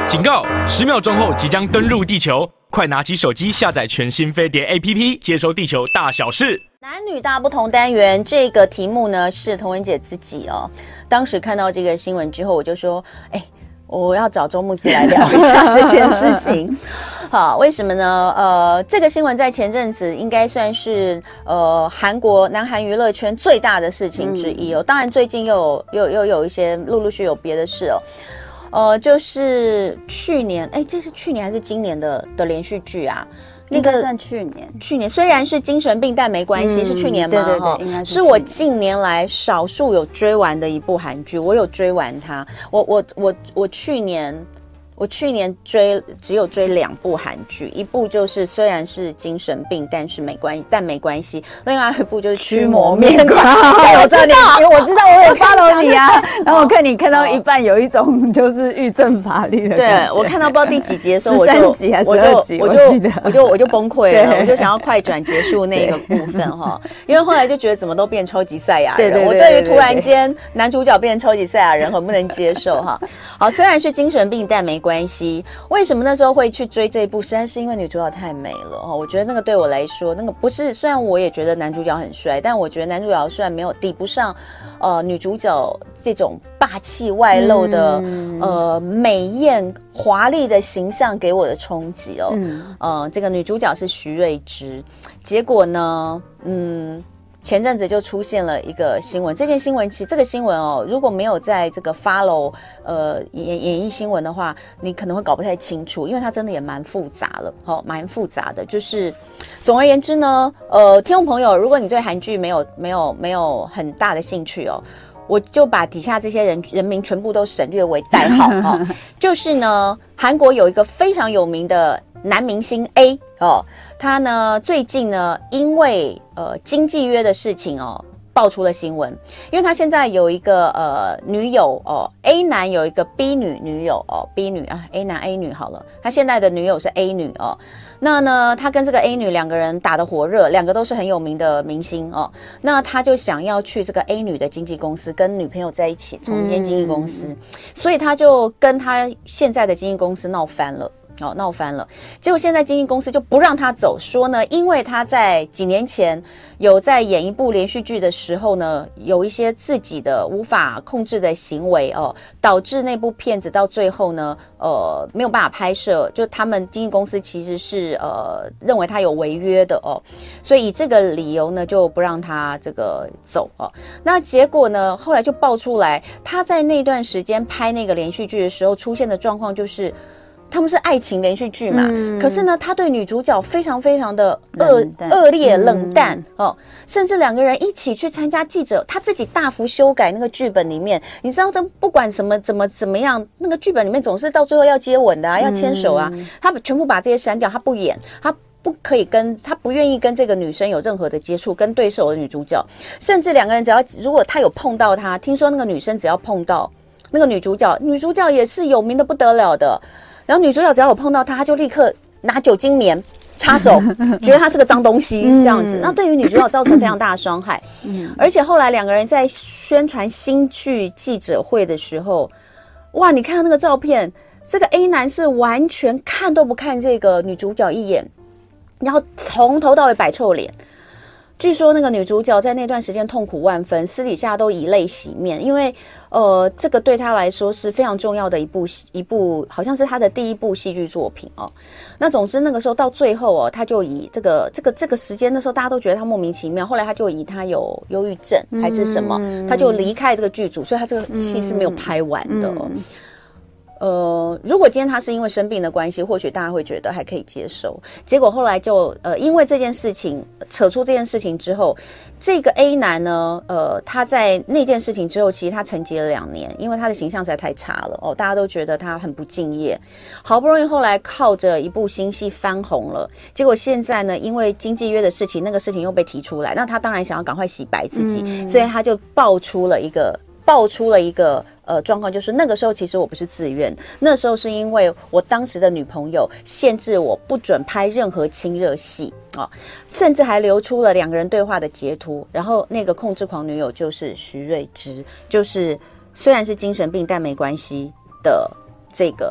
警告！10秒钟后即将登陆地球，快拿起手机下载全新飞碟 APP， 接收地球大小事。 男女大不同单元这个题目呢，是童文姐自己哦。当时看到这个新闻之后，我就说，我要找周木子来聊一下这件事情。好，为什么呢？这个新闻在前阵子应该算是韩国南韩娱乐圈最大的事情之一哦。当然，最近又有一些陆续有别的事哦。就是去年，这是去年还是今年的连续剧啊？ 那个算去年虽然是精神病，但没关系，是去年吗？ 对，应该是我近年来少数有追完的一部韩剧，我有追完它。我去年只有追2部韩剧，一部就是虽然是精神病，但没关系。另外一部就是驱魔面馆。 我知道我有 follow 你啊。然后我看你看到一半有一种就是欲振乏力的感觉。 对，我看到不知道第几集的时候 ，13集还是12集， 我就崩溃了，我就想要快转结束那个部分哈，因为后来就觉得怎么都变超级赛亚人，我对于突然间男主角变成超级赛亚人很不能接受哈。好，虽然是精神病，但没关系。为什么那时候会去追这一部？实在是因为女主角太美了哈。我觉得那个对我来说，那个不是，虽然我也觉得男主角很帅，但我觉得男主角虽然没有抵不上女主角这种霸气外露的美艳华丽的形象给我的冲击哦。这个女主角是徐瑞芝，结果呢，前阵子就出现了一个新闻，这个新闻哦，如果没有在这个 follow 演艺新闻的话，你可能会搞不太清楚，因为它真的也蛮复杂了，蛮复杂的。就是总而言之呢，听众朋友，如果你对韩剧没有很大的兴趣哦，我就把底下这些人名全部都省略为代号哦。就是呢，韩国有一个非常有名的男明星 A 哦。他呢最近呢因为经纪约的事情哦爆出了新闻，因为他现在有一个女友哦 A 男有一个 B 女友哦 B 女啊 A 男 A 女好了，他现在的女友是 A 女哦。那呢他跟这个 A 女两个人打得火热，两个都是很有名的明星哦。那他就想要去这个 A 女的经纪公司跟女朋友在一起重建经纪公司，所以他就跟他现在的经纪公司闹翻了。结果现在经纪公司就不让他走，说呢，因为他在几年前有在演一部连续剧的时候呢，有一些自己的无法控制的行为哦，导致那部片子到最后呢，没有办法拍摄，就他们经纪公司其实是认为他有违约的哦，所以以这个理由呢，就不让他这个走哦。那结果呢，后来就爆出来，他在那段时间拍那个连续剧的时候出现的状况就是。他们是爱情连续剧嘛，可是呢，他对女主角非常非常的恶劣冷淡哦，甚至两个人一起去参加记者，他自己大幅修改那个剧本里面，你知道，不管怎么样，那个剧本里面总是到最后要接吻的啊，要牵手啊，他全部把这些删掉，他不演，他不愿意跟这个女生有任何的接触，跟对手的女主角，甚至两个人如果他有碰到他，听说那个女生只要碰到那个女主角也是有名的不得了的。然后女主角只要有碰到他就立刻拿酒精棉擦手，觉得他是个脏东西这样子。那对于女主角造成非常大的伤害。而且后来两个人在宣传新剧记者会的时候，哇，你看到那个照片，这个 A 男是完全看都不看这个女主角一眼，然后从头到尾摆臭脸。据说那个女主角在那段时间痛苦万分，私底下都以泪洗面，因为这个对她来说是非常重要的一部，好像是她的第一部戏剧作品哦。那总之那个时候到最后哦，她就以这个时间的时候，大家都觉得她莫名其妙。后来她就以她有忧郁症还是什么，她就离开这个剧组，所以她这个戏是没有拍完的哦。如果今天他是因为生病的关系，或许大家会觉得还可以接受。结果后来就因为这件事情扯出这件事情之后，这个 A 男呢，他在那件事情之后，其实他沉寂了2年，因为他的形象实在太差了哦，大家都觉得他很不敬业。好不容易后来靠着一部新戏翻红了，结果现在呢，因为经纪约的事情，那个事情又被提出来，那他当然想要赶快洗白自己，所以他就爆出了一个状况，就是那个时候其实我不是自愿，那时候是因为我当时的女朋友限制我不准拍任何亲热戏啊，甚至还流出了2个人对话的截图。然后那个控制狂女友就是徐瑞芝，就是虽然是精神病但没关系的这个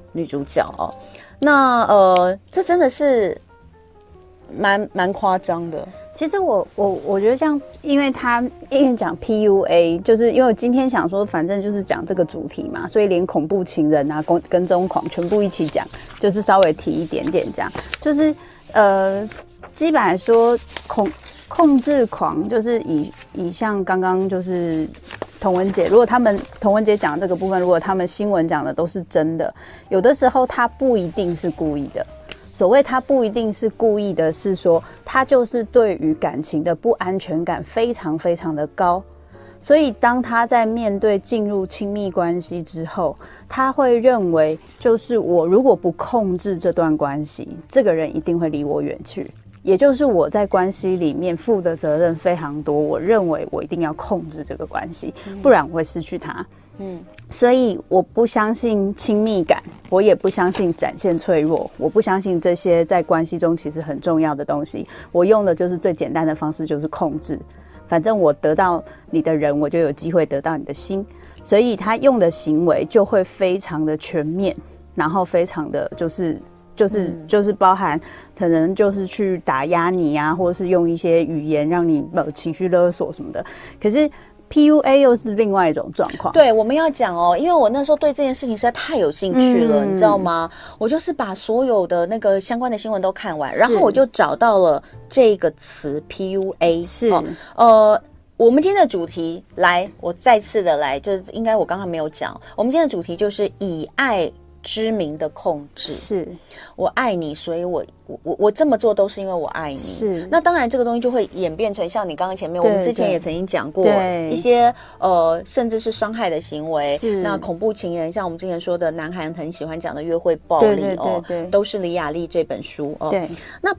女主角哦。那这真的是蛮夸张的。 其实我觉得像，因为他一直讲 PUA， 就是因为我今天想说，反正就是讲这个主题嘛，所以连恐怖情人啊、跟踪狂全部一起讲，就是稍微提一点点这样。就是基本来说控制狂，就是以像刚刚就是童文姐，如果童文姐讲这个部分，如果他们新闻讲的都是真的，有的时候他不一定是故意的。所谓他不一定是故意的，是说他就是对于感情的不安全感非常非常的高，所以当他在面对进入亲密关系之后，他会认为就是我如果不控制这段关系，这个人一定会离我远去，也就是我在关系里面负的责任非常多，我认为我一定要控制这个关系，不然我会失去他。所以我不相信亲密感，我也不相信展现脆弱，我不相信这些在关系中其实很重要的东西。我用的就是最简单的方式，就是控制。反正我得到你的人，我就有机会得到你的心。所以他用的行为就会非常的全面，然后非常的就是包含可能就是去打压你啊，或者是用一些语言让你情绪勒索什么的。可是PUA 又是另外一种状况。 对，我们要讲哦，因为我那时候对这件事情实在太有兴趣了，你知道吗？我就是把所有的那个相关的新闻都看完，然后我就找到了这个词 PUA。是，我们今天的主题我再次的就是应该我刚刚没有讲，我们今天的主题就是以爱之名的控制。是，我爱你，所以我这么做都是因为我爱你。是，那当然这个东西就会演变成像你刚刚前面我们之前也曾经讲过一些甚至是伤害的行为。那恐怖情人，像我们之前说的南韩很喜欢讲的约会暴力都是李雅丽这本书哦。对，那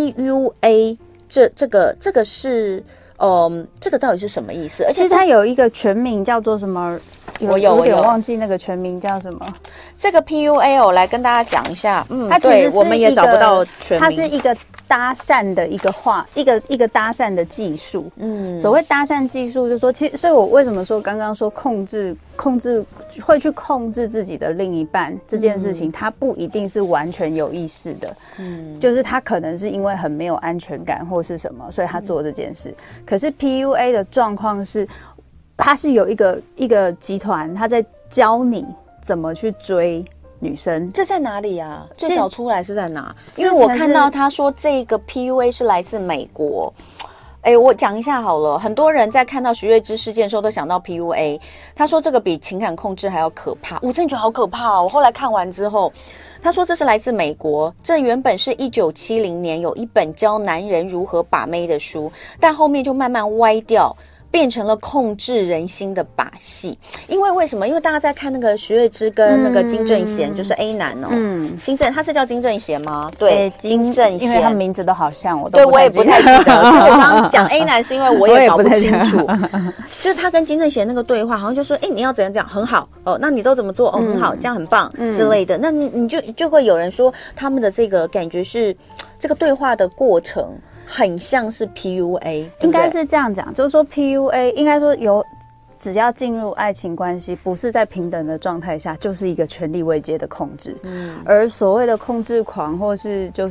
PUA 这个是这个到底是什么意思？而且它有一个全名叫做什么？我有点忘记那个全名叫什么。 这个 PUA 我来跟大家讲一下。它其实我们也找不到全名。 它是一个搭讪的一个搭讪的技术。所谓搭讪技术，就是说，其实，所以我为什么说刚刚说控制会去控制自己的另一半这件事情，它不一定是完全有意识的。就是他可能是因为很没有安全感或是什么，所以他做这件事。可是 PUA 的状况是，他是有一个集团，他在教你怎么去追女生。 这在哪里啊？最早出来是在哪？因为我看到他说这个 PUA 是来自美国。我讲一下好了。很多人在看到徐月之事件的时候都想到 PUA， 他说这个比情感控制还要可怕。我真的觉得好可怕哦。我后来看完之后，他说这是来自美国，这原本是1970年有一本教男人如何把妹的书，但后面就慢慢歪掉，变成了控制人心的把戏。因为什么？因为大家在看那个徐月之跟那个金正贤，就是 A 男哦。金正，他是叫金正贤吗？对，金正贤， 因为他名字都好像，我也不太记得。所以我刚刚讲 A 男是因为我也搞不清楚。就是他跟金正贤那个对话，好像就说，你要怎样讲很好哦，那你都怎么做哦，很好，这样很棒之类的。那你就会有人说他们的这个感觉是这个对话的过程。很像是 PUA， 应该是这样讲，就是说 PUA 应该说只要进入爱情关系，不是在平等的状态下，就是一个权力位阶的控制。而所谓的控制狂或是就是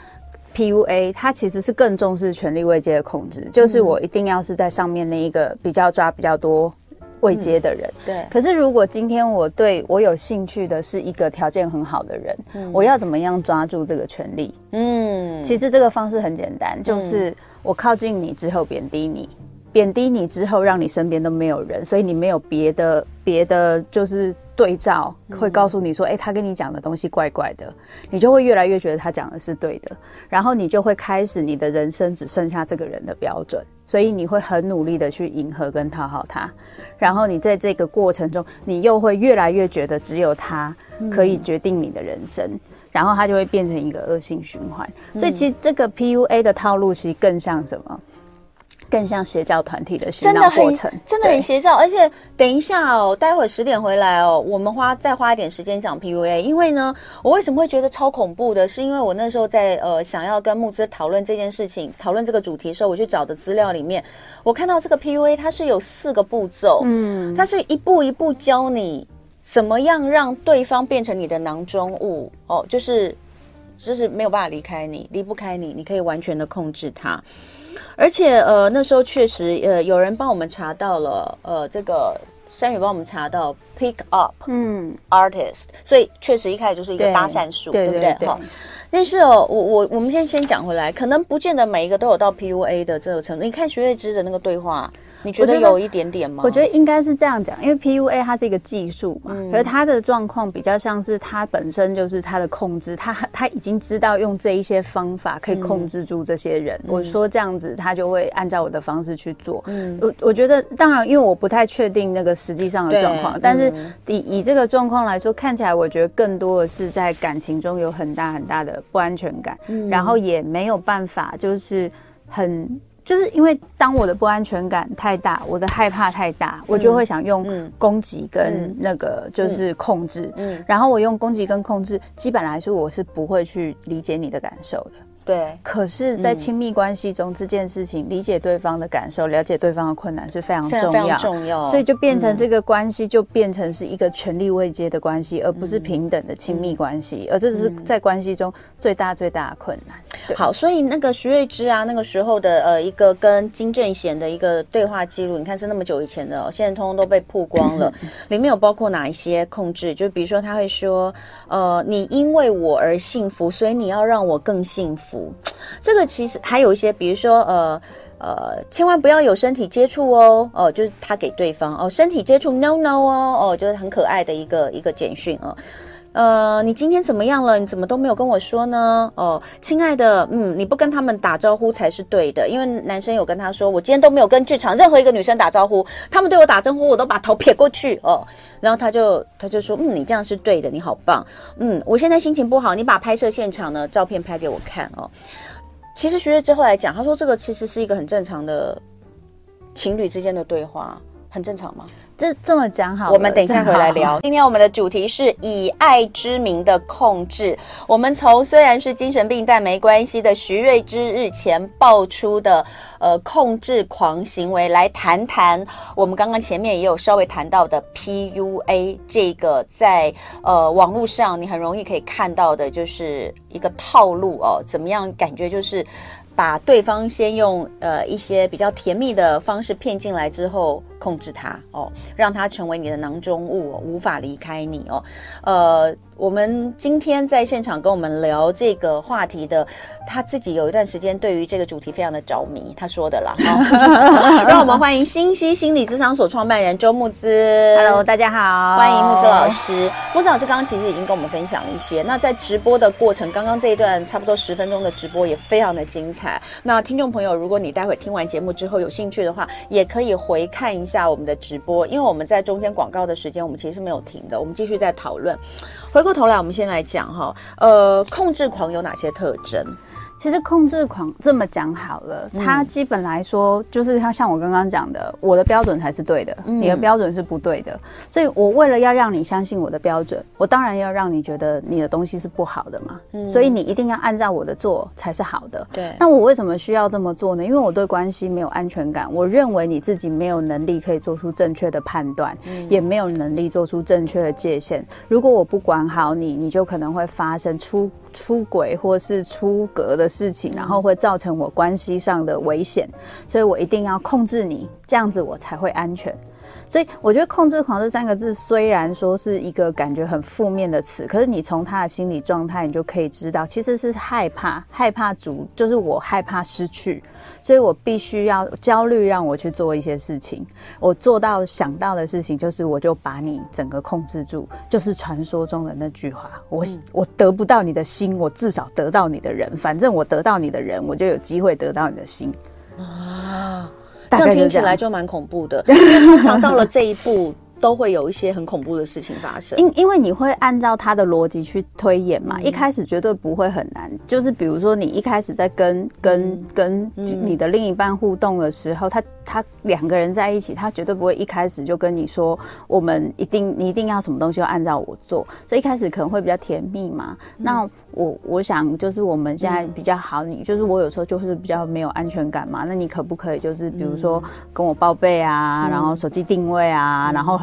PUA， 它其实是更重视权力位阶的控制，就是我一定要是在上面那一个比较抓比较多位阶的人。对。可是如果今天我对我有兴趣的是一个条件很好的人，我要怎么样抓住这个权利？其实这个方式很简单，就是我靠近你之后贬低你，贬低你之后让你身边都没有人，所以你没有别的就是对照会告诉你说，他跟你讲的东西怪怪的，你就会越来越觉得他讲的是对的，然后你就会开始你的人生只剩下这个人的标准，所以你会很努力的去迎合跟讨好他，然后你在这个过程中，你又会越来越觉得只有他可以决定你的人生，然后它就会变成一个恶性循环。所以其实这个 PUA 的套路其实更像什么？更像邪教团体的洗脑过程， 真的很邪教。而且等一下哦，待会10点回来哦，我们再花一点时间讲 PUA。因为呢，我为什么会觉得超恐怖的？是因为我那时候在想要跟木之讨论这件事情，讨论这个主题的时候，我去找的资料里面，我看到这个 PUA 它是有4个步骤，它是一步一步教你怎么样让对方变成你的囊中物哦，就是没有办法离开你，离不开你，你可以完全的控制他。而且那时候确实有人帮我们查到了这个山宇帮我们查到 pick up artist， 所以确实一开始就是一个搭讪术，对不对？哈。但是我们先讲回来，可能不见得每一个都有到 PUA 的这个程度。你看徐瑞芝的那个对话，你觉得有一点点吗？ 我觉得应该是这样讲，因为 PUA 它是一个技术嘛，可是它的状况比较像是它本身就是它的控制，它已经知道用这一些方法可以控制住这些人。我说这样子，他就会按照我的方式去做。我觉得当然，因为我不太确定那个实际上的状况，但是以这个状况来说，看起来我觉得更多的是在感情中有很大很大的不安全感，然后也没有办法就是因为当我的不安全感太大，我的害怕太大，我就会想用攻击跟那个就是控制，然后我用攻击跟控制，基本来说我是不会去理解你的感受的。 对， 可是，在亲密关系中，这件事情理解对方的感受，了解对方的困难是非常重要，非常重要。 所以就变成这个关系就变成是一个权力位阶的关系，而不是平等的亲密关系，而这是在关系中最大的困难。 好，所以那个徐瑞芝啊，那个时候的一个跟金正贤的一个对话记录，你看是那么久以前的，现在通通都被曝光了。里面有包括哪一些控制？就比如说他会说，你因为我而幸福，所以你要让我更幸福。这个其实还有一些，比如说千万不要有身体接触哦，就是他给对方身体接触 no 哦，就是很可爱的一个简讯你今天怎么样了？你怎么都没有跟我说呢？亲爱的，你不跟他们打招呼才是对的，因为男生有跟他说，我今天都没有跟剧场任何一个女生打招呼，他们对我打招呼，我都把头撇过去然后他就说，你这样是对的，你好棒，我现在心情不好，你把拍摄现场的照片拍给我看其实徐瑞芝后来讲，他说这个其实是一个很正常的情侣之间的对话，很正常吗？ 这么讲好了， 我们等一下回来聊。今天我们的主题是以爱之名的控制。我们从虽然是精神病但没关系的徐瑞芝日前爆出的控制狂行为，来谈谈我们刚刚前面也有稍微谈到的 PUA 这个在网络上你很容易可以看到的，就是一个套路怎么样感觉就是把对方先用一些比较甜蜜的方式骗进来之后控制他让他成为你的囊中物无法离开你我们今天在现场跟我们聊这个话题的，他自己有一段时间对于这个主题非常的着迷，他说的啦让我们欢迎新溪心理咨商所创办人周慕姿。 Hello， 大家好， 欢迎慕姿老师。慕姿老师刚刚其实已经跟我们分享了一些，那在直播的过程，刚刚这一段差不多10分钟的直播也非常的精彩。那听众朋友，如果你待会听完节目之后有兴趣的话，也可以回看一下我们的直播，因为我们在中间广告的时间我们其实是没有停的，我们继续在讨论。回过头来，我们先来讲控制狂有哪些特征？ 其实控制狂这么讲好了，它基本来说就是像我刚刚讲的，我的标准才是对的，你的标准是不对的，所以我为了要让你相信我的标准，我当然要让你觉得你的东西是不好的嘛，所以你一定要按照我的做才是好的。 对， 那我为什么需要这么做呢？因为我对关系没有安全感，我认为你自己没有能力可以做出正确的判断，也没有能力做出正确的界限。如果我不管好你，你就可能会发生出轨或是出格的事情，然后会造成我关系上的危险，所以我一定要控制你，这样子我才会安全。所以我觉得控制狂这3个字虽然说是一个感觉很负面的词，可是你从他的心理状态你就可以知道，其实是害怕就是我害怕失去，所以我必须要焦虑让我去做一些事情，我想到的事情就是我就把你整个控制住，就是传说中的那句话，我得不到你的心，我至少得到你的人，反正我得到你的人，我就有机会得到你的心这样听起来就蛮恐怖的，因为通常到了这一步都会有一些很恐怖的事情发生。 因为你会按照他的逻辑去推演嘛，一开始绝对不会很难。就是比如说你一开始在跟你的另一半互动的时候，他2个人在一起，他绝对不会一开始就跟你说你一定要什么东西要按照我做，所以一开始可能会比较甜蜜嘛。那我想就是我们现在比较好，你就是我有时候就是比较没有安全感嘛，那你可不可以就是比如说跟我报备啊，然后手机定位啊，然后很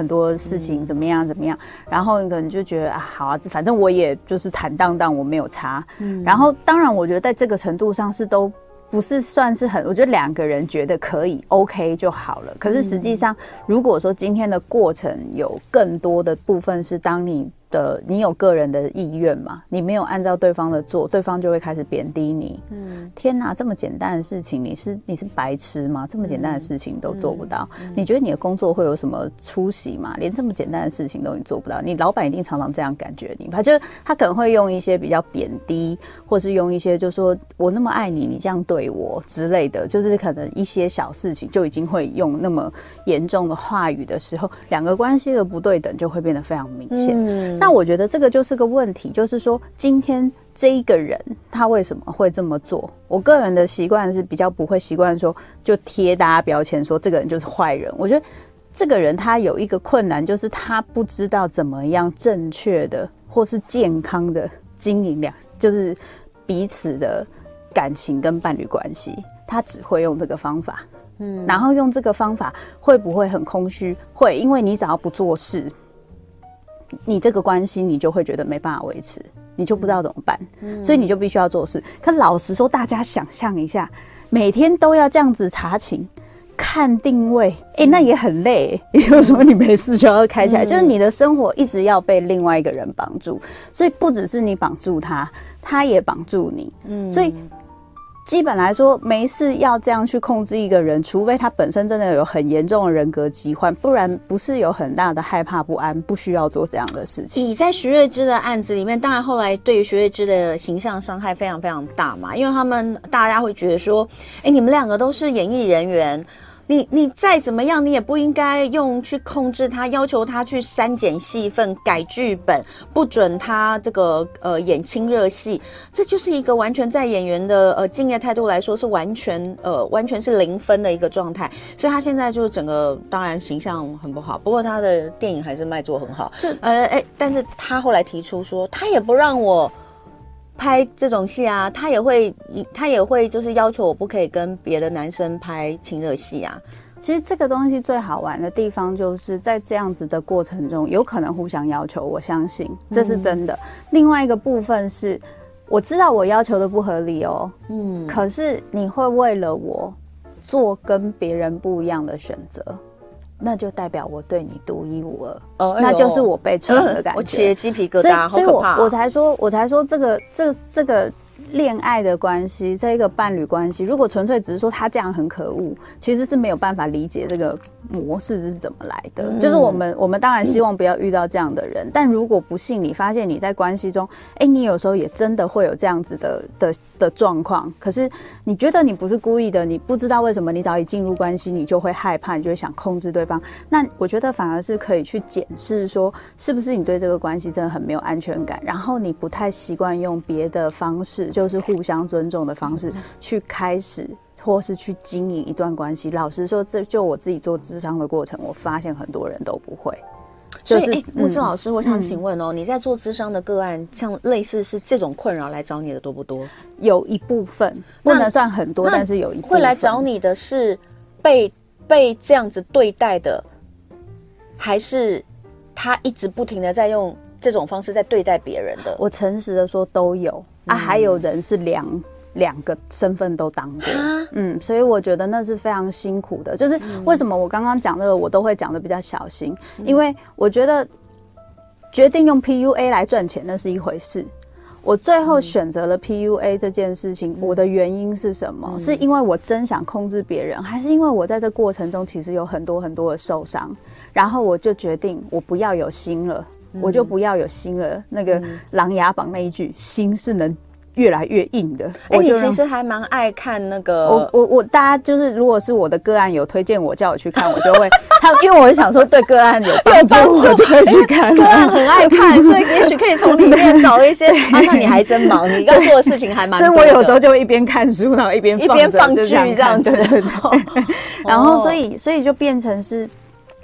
多事情怎么样，然后你可能就觉得啊，好啊，反正我也就是坦荡荡，我没有差。然后当然，我觉得在这个程度上是都不是算是很，我觉得2个人觉得可以 OK 就好了。可是实际上，如果说今天的过程有更多的部分是当你有个人的意愿嘛，你没有按照对方的做，对方就会开始贬低你。天哪，这么简单的事情，你是白痴吗？这么简单的事情都做不到，你觉得你的工作会有什么出息吗？连这么简单的事情都你做不到，你老板一定常常这样感觉你吧？就是他可能会用一些比较贬低，或是用一些就说我那么爱你，你这样对我之类的，就是可能一些小事情就已经会用那么严重的话语的时候，2个关系的不对等就会变得非常明显。那我觉得这个就是个问题，就是说今天这一个人他为什么会这么做？我个人的习惯是比较不会习惯说就贴大家标签说这个人就是坏人。我觉得这个人他有一个困难，就是他不知道怎么样正确的或是健康的经营就是彼此的感情跟伴侣关系，他只会用这个方法。然后用这个方法会不会很空虚？会，因为你只要不做事，你这个关系你就会觉得没办法维持，你就不知道怎么办，所以你就必须要做事。可老实说，大家想象一下，每天都要这样子查勤、看定位，那也很累。有什么你没事就要开起来，就是你的生活一直要被另外一个人绑住，所以不只是你绑住他，他也绑住你。所以基本来说，没事要这样去控制一个人，除非他本身真的有很严重的人格疾患，不然不是有很大的害怕不安，不需要做这样的事情。 你在徐瑞芝的案子里面，当然后来对于徐瑞芝的形象伤害非常非常大嘛，因为大家会觉得说，你们2个都是演艺人员。你再怎么样，你也不应该用去控制他，要求他去删减戏份、改剧本，不准他这个演亲热戏，这就是一个完全在演员的敬业态度来说是完全是0分的一个状态。所以他现在就整个当然形象很不好，不过他的电影还是卖座很好。但是他后来提出说，他也不让我拍这种戏啊，他也会就是要求我不可以跟别的男生拍亲热戏啊。 其实这个东西最好玩的地方就是在这样子的过程中，有可能互相要求，我相信这是真的。另外一个部分是，我知道我要求的不合理哦，可是你会为了我做跟别人不一样的选择，那就代表我对你独一无二，那就是我被宠的感觉。 我起了鸡皮疙瘩， 所以好可怕。 我才说这个恋爱的关系，这一个伴侣关系，如果纯粹只是说他这样很可恶，其实是没有办法理解这个模式是怎么来的。就是我们当然希望不要遇到这样的人，但如果不幸你发现你在关系中，你有时候也真的会有这样子的状况，可是你觉得你不是故意的，你不知道为什么，你早已进入关系，你就会害怕，你就会想控制对方。那我觉得反而是可以去检视说，是不是你对这个关系真的很没有安全感，然后你不太习惯用别的方式，就是互相尊重的方式去开始或是去经营一段关系。老实说，这就我自己做諮商的过程，我发现很多人都不会。 所以木之老师，我想请问你在做諮商的个案，像类似是这种困扰来找你的多不多？ 有一部分，不能算很多，但是有一部分会来找你的是被这样子对待的，还是他一直不停的在用这种方式在对待别人的？ 我诚实的说都有还有人是两个身份都当过，所以我觉得那是非常辛苦的。就是为什么我刚刚讲这个，我都会讲的比较小心，因为我觉得决定用 PUA 来赚钱那是一回事，我最后选择了 PUA 这件事情，我的原因是什么？是因为我真想控制别人，还是因为我在这过程中其实有很多很多的受伤，然后我就决定我不要有心了，我就不要有心了。那个《琅琊榜》那一句，心是能越来越硬的。 你其实还蛮爱看那个， 我大家就是如果是我的个案有推荐我叫我去看，我就会因为我想说对个案有帮助，我就会去看。 个案很爱看，所以也许可以从里面找一些。那你还真忙，你要做的事情还蛮多的。 所以我有时候就会一边看书，然后一边放剧这样子。 然后所以就变成是。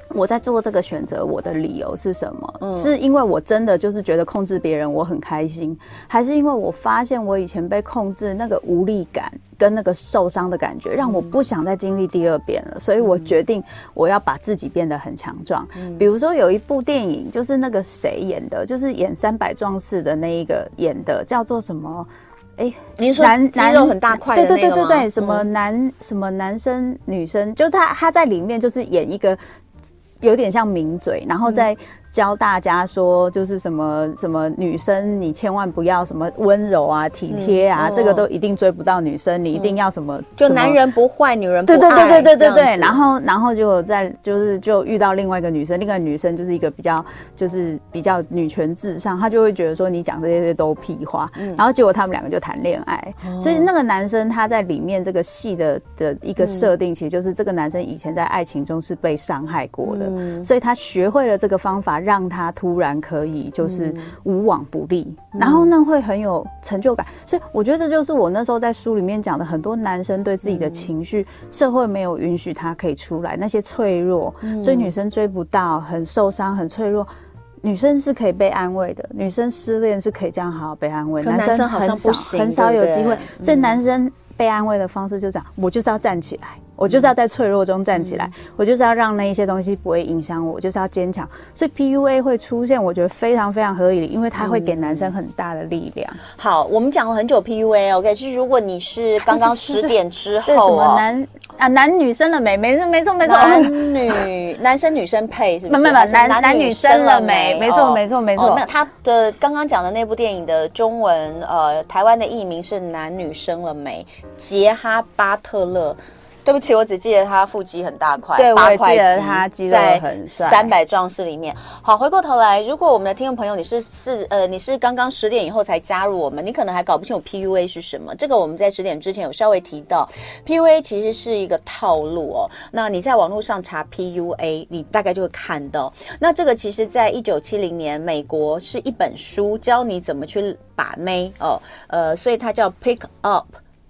我在做这个选择，我的理由是什么？是因为我真的就是觉得控制别人我很开心，还是因为我发现我以前被控制那个无力感跟那个受伤的感觉，让我不想再经历第二遍了，所以我决定我要把自己变得很强壮。比如说有一部电影，就是那个谁演的，就是演300壮士的那一个演的，叫做什么？ 您说肌肉很大块的那个吗？ 对，什么男生女生，就他在里面就是演一个有点像名嘴，然后在教大家说，就是什么女生你千万不要什么温柔啊、体贴啊，这个都一定追不到女生，你一定要什么， 就男人不坏，女人不爱， 对。然后就就遇到另外一个女生，另外一个女生就是一个比较女权至上，她就会觉得说你讲这些都屁话，然后结果他们两个就谈恋爱，所以那个男生他在里面这个戏的一个设定，其实就是这个男生以前在爱情中是被伤害过的，所以他学会了这个方法，让他突然可以就是无往不利，然后呢会很有成就感。所以我觉得就是我那时候在书里面讲的，很多男生对自己的情绪，社会没有允许他可以出来，那些脆弱，追女生追不到，很受伤，很脆弱。女生是可以被安慰的，女生失恋是可以这样好好被安慰， 男生好像不行， 很少有机会。所以男生被安慰的方式就这样，我就是要站起来，我就是要在脆弱中站起来，我就是要让那一些东西不会影响我，我就是要坚强。所以 PUA 会出现，我觉得非常非常合理，因为它会给男生很大的力量。 好，我们讲了很久 PUA，OK， 就是如果你是刚刚10点之后什么男女生了没？没错， 男生女生配是不是？ 没男女生了没？没错。 那他的刚刚讲的那部电影的中文台湾的译名是男女生了没？杰哈巴特勒。对不起，我只记得他腹肌很大块， 对，我也记得他肌肉很帅， 在300壮士里面。好，回过头来，如果我们的听众朋友你是刚刚10点以后才加入我们，你可能还搞不清楚 PUA 是什么。这个我们在10点之前有稍微提到 ，PUA 其实是一个套路哦。那你在网络上查 PUA， 你大概就会看到。那这个其实在1970年，美国是一本书教你怎么去把妹哦，所以它叫 Pick Up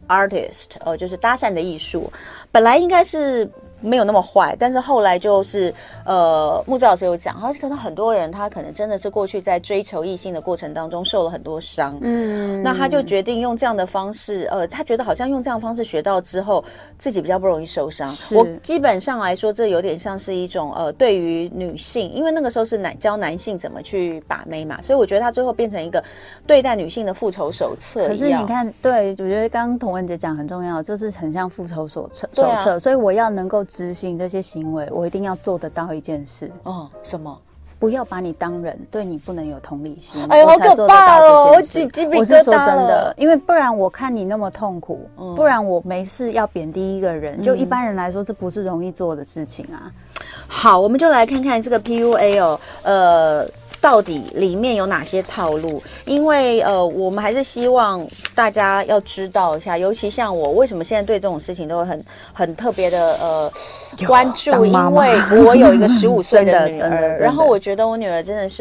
Artist， 就是搭讪的艺术。本来应该是没有那么坏，但是后来就是木子老师有讲，他可能很多人他可能真的是过去在追求异性的过程当中受了很多伤，那他就决定用这样的方式，他觉得好像用这样的方式学到之后，自己比较不容易受伤。我基本上来说，这有点像是一种对于女性，因为那个时候是教男性怎么去把妹嘛，所以我觉得他最后变成一个对待女性的复仇手册一样。 可是你看，对，我觉得刚刚童文姐讲很重要，就是很像复仇手册，所以我要能够执行这些行为，我一定要做得到一件事。 什么？ 不要把你当人，对你不能有同理心。 哎呦，好可怕哦！我鸡皮疙瘩了。 我是说真的，因为不然我看你那么痛苦，不然我没事要贬低一个人，就一般人来说，这不是容易做的事情啊。 好，我们就来看看这个 PUA 哦，到底里面有哪些套路？因为我们还是希望大家要知道一下，尤其像我，为什么现在对这种事情都会很特别的关注？因为我有一个15岁的女儿，然后我觉得我女儿真的是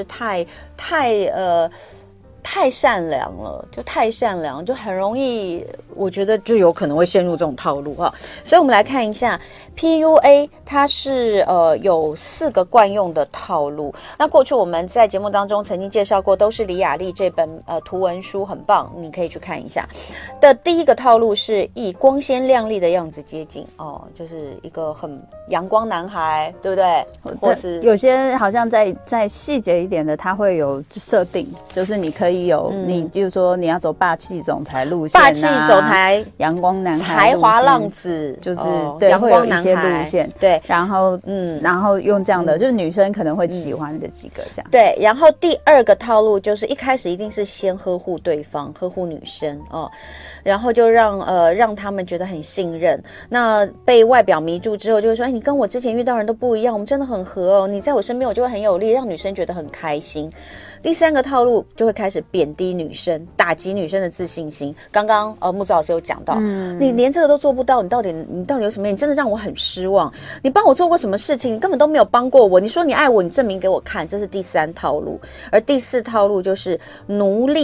太善良了，就太善良，就很容易，我觉得就有可能会陷入这种套路哈。所以我们来看一下 PUA， 它是有4个惯用的套路。那过去我们在节目当中曾经介绍过，都是李雅丽这本图文书很棒，你可以去看一下。的第一个套路是以光鲜亮丽的样子接近就是一个很阳光男孩，对不对？或是有些好像在细节一点的，他会有设定，就是你可以你比如说你要走霸气总裁路线，霸气总裁、 阳光男孩、 才华浪子，就是对，阳光男孩一些路线， 对， 然后用这样的，就是女生可能会喜欢的几个这样。 对，然后第2个套路就是一开始一定是先呵护对方，呵护女生然后就让他们觉得很信任。那被外表迷住之后，就会说，你跟我之前遇到的人都不一样，我们真的很合哦，你在我身边我就会很有力，让女生觉得很开心。第3个套路就会开始贬低女生，打击女生的自信心。刚刚木子老师有讲到，你连这个都做不到，你到底有什么？你真的让我很失望。你帮我做过什么事情？你根本都没有帮过我。你说你爱我，你证明给我看，这是第3套路。而第4套路就是奴隶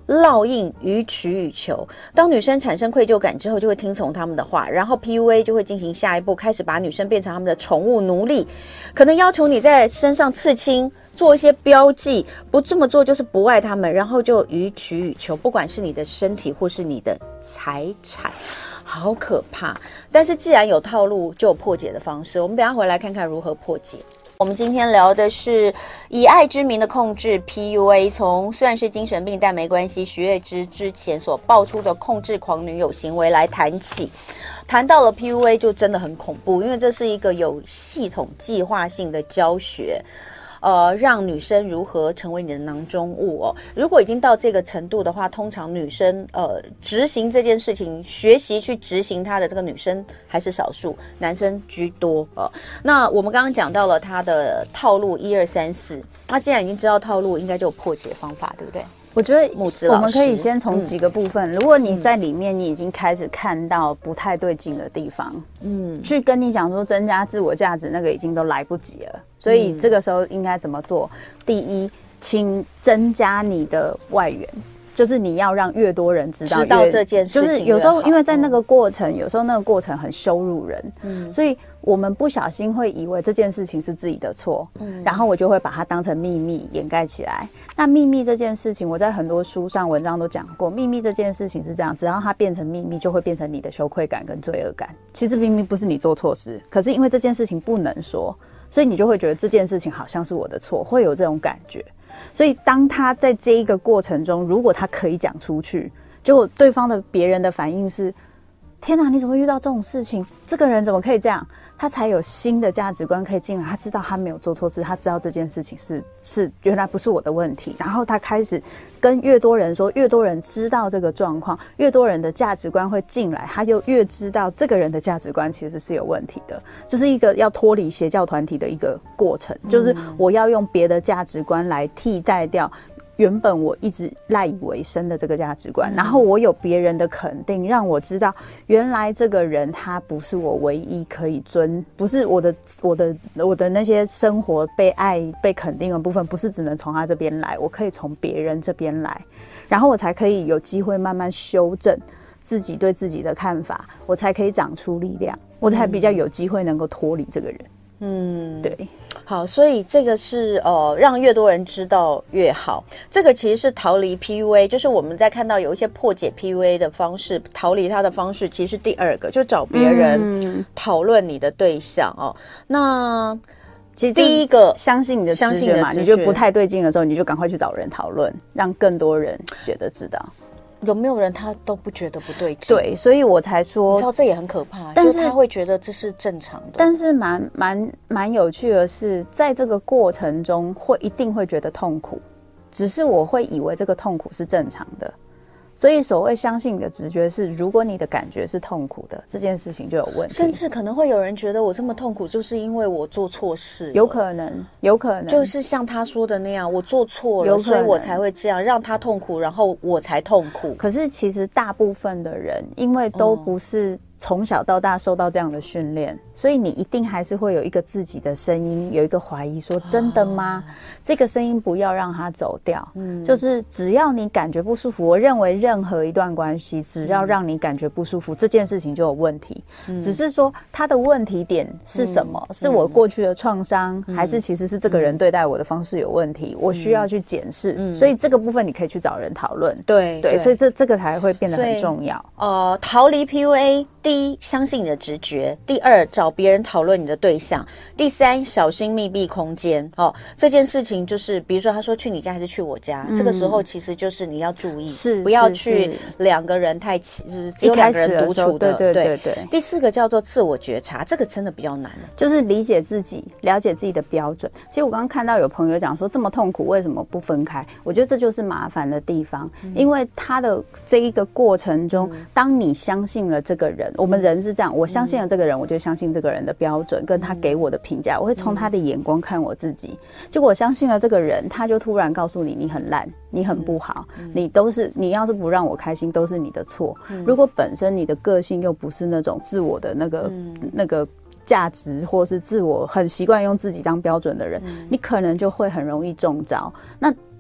烙印予取予求。当女生产生愧疚感之后，就会听从他们的话，然后 PUA 就会进行下一步，开始把女生变成他们的宠物奴隶，可能要求你在身上刺青，做一些标记，不这么做就是不爱他们，然后就予取予求，不管是你的身体或是你的财产。好可怕！但是既然有套路，就有破解的方式。我们等一下回来看看如何破解。我们今天聊的是以爱之名的控制 PUA， 从虽然是精神病但没关系，徐月之之前所爆出的控制狂女友行为来谈起。谈到了 PUA 就真的很恐怖，因为这是一个有系统计划性的教学。让女生如何成为你的囊中物哦。如果已经到这个程度的话，通常女生执行这件事情，学习去执行它的这个女生还是少数，男生居多哦。那我们刚刚讲到了他的套路1、2、3、4，那既然已经知道套路，应该就有破解方法，对不对？ 我觉得我们可以先从几个部分，如果你在里面你已经开始看到不太对劲的地方，去跟你讲说增加自我价值，那个已经都来不及了。所以这个时候应该怎么做？第一，请增加你的外援。就是你要让越多人知道这件事情， 就是有时候因为在那个过程，有时候那个过程很羞辱人，所以我们不小心会以为这件事情是自己的错，然后我就会把它当成秘密掩盖起来。那秘密这件事情，我在很多书上文章都讲过，秘密这件事情是这样，只要它变成秘密，就会变成你的羞愧感跟罪恶感。其实明明不是你做错事，可是因为这件事情不能说，所以你就会觉得这件事情好像是我的错，会有这种感觉。所以当他在这一个过程中，如果他可以讲出去，结果对方的别人的反应是天哪，你怎么会遇到这种事情，这个人怎么可以这样，他才有新的价值观可以进来，他知道他没有做错事，他知道这件事情是原来不是我的问题，然后他开始跟越多人说，越多人知道这个状况，越多人的价值观会进来，他就越知道这个人的价值观其实是有问题的，就是一个要脱离邪教团体的一个过程，就是我要用别的价值观来替代掉原本我一直赖以为生的这个价值观，然后我有别人的肯定，让我知道原来这个人他不是我唯一可以不是我的那些生活被爱被肯定的部分，不是只能从他这边来，我可以从别人这边来，然后我才可以有机会慢慢修正自己对自己的看法，我才可以长出力量，我才比较有机会能够脱离这个人。对， 好，所以这个是让越多人知道越好。这个其实是逃离 PUA， 就是我们在看到有一些破解 PUA 的方式，逃离它的方式，其实是第二个，就找别人讨论你的对象哦。那其实第一个相信你的直觉嘛，你就不太对劲的时候，你就赶快去找人讨论，让更多人觉得知道。 有没有人他都不觉得不对劲？ 对，所以我才说， 你知道这也很可怕，但是他会觉得这是正常的。 但是蛮有趣的是，在这个过程中一定会觉得痛苦，只是我会以为这个痛苦是正常的。所以所谓相信你的直觉是，如果你的感觉是痛苦的，这件事情就有问题。 甚至可能会有人觉得我这么痛苦，就是因为我做错事了。 有可能， 就是像他说的那样，我做错了，所以我才会这样，让他痛苦，然后我才痛苦。 可是其实大部分的人，因为都不是从小到大受到这样的训练，所以你一定还是会有一个自己的声音，有一个怀疑说真的吗？这个声音不要让它走掉，就是只要你感觉不舒服，我认为任何一段关系只要让你感觉不舒服，这件事情就有问题，只是说它的问题点是什么，是我过去的创伤，还是其实是这个人对待我的方式有问题，我需要去检视，所以这个部分你可以去找人讨论。对，所以这个才会变得很重要。 逃离 PUA，第一，相信你的直觉；第二，找别人讨论你的对象；第三，小心密闭空间。这件事情就是，比如说他说去你家还是去我家，这个时候其实就是你要注意，不要去两个人就是只有两个人独处的。对。第四个叫做自我觉察，这个真的比较难， 就是理解自己，了解自己的标准。其实我刚刚看到有朋友讲说，这么痛苦为什么不分开？我觉得这就是麻烦的地方，因为他的这一个过程中，当你相信了这个人，我们人是这样，我相信了这个人，我就相信这个人的标准跟他给我的评价，我会从他的眼光看我自己。结果我相信了这个人，他就突然告诉你，你很烂，你很不好，你要是不让我开心，都是你的错。如果本身你的个性又不是那种自我的那个价值，或是自我很习惯用自己当标准的人，你可能就会很容易中招。那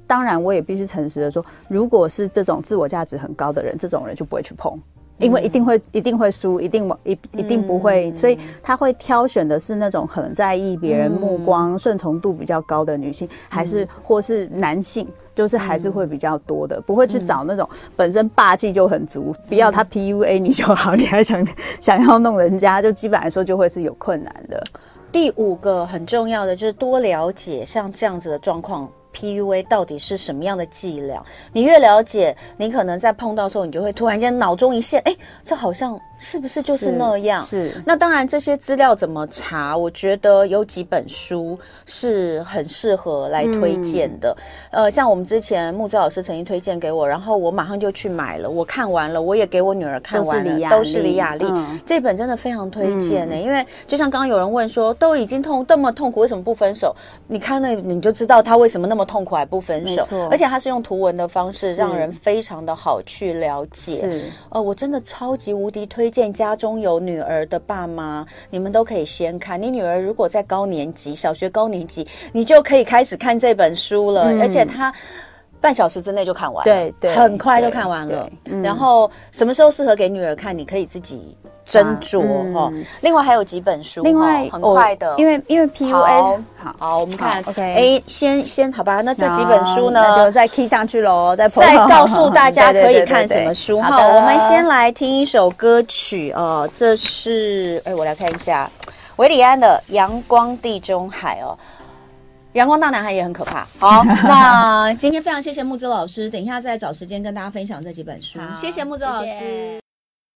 当然我也必须诚实的说，如果是这种自我价值很高的人，这种人就不会去碰。因为一定会输，一定不会，所以他会挑选的是那种很在意别人目光、顺从度比较高的女性，还是或是男性，就是还是会比较多的，不会去找那种本身霸气就很足，不要他 PUA 你就好，你还想要弄人家，就基本来说就会是有困难的。 第5个很重要的就是多了解像这样子的状况。PUA 到底是什么样的伎俩？你越了解，你可能在碰到的时候，你就会突然间脑中一现，这好像是不是就是那样？ 是。 那当然，这些资料怎么查？我觉得有几本书是很适合来推荐的。像我们之前木子老师曾经推荐给我，然后我马上就去买了，我看完了，我也给我女儿看完了，都是李雅丽。这本真的非常推荐因为就像刚刚有人问说，都已经这么痛苦，为什么不分手？你看那你就知道他为什么那么痛苦还不分手，而且他是用图文的方式，让人非常的好去了解。我真的超级无敌推荐家中有女儿的爸妈，你们都可以先看。你女儿如果在高年级，小学高年级，你就可以开始看这本书了，而且他半小时之内就看完了，对，很快就看完了。然后什么时候适合给女儿看，你可以自己斟酌另外还有几本书， 另外很快的， 因为 PUA 好，我们看 OK， 先好吧，那这几本书呢， 那就再 key 上去咯，再告诉大家可以看什么书哈。我们先来听一首歌曲这是我来看一下韦礼安的《阳光地中海》阳光大男孩也很可怕。好，那今天非常谢谢木子老师，等一下再找时间跟大家分享这几本书。谢谢木子老师。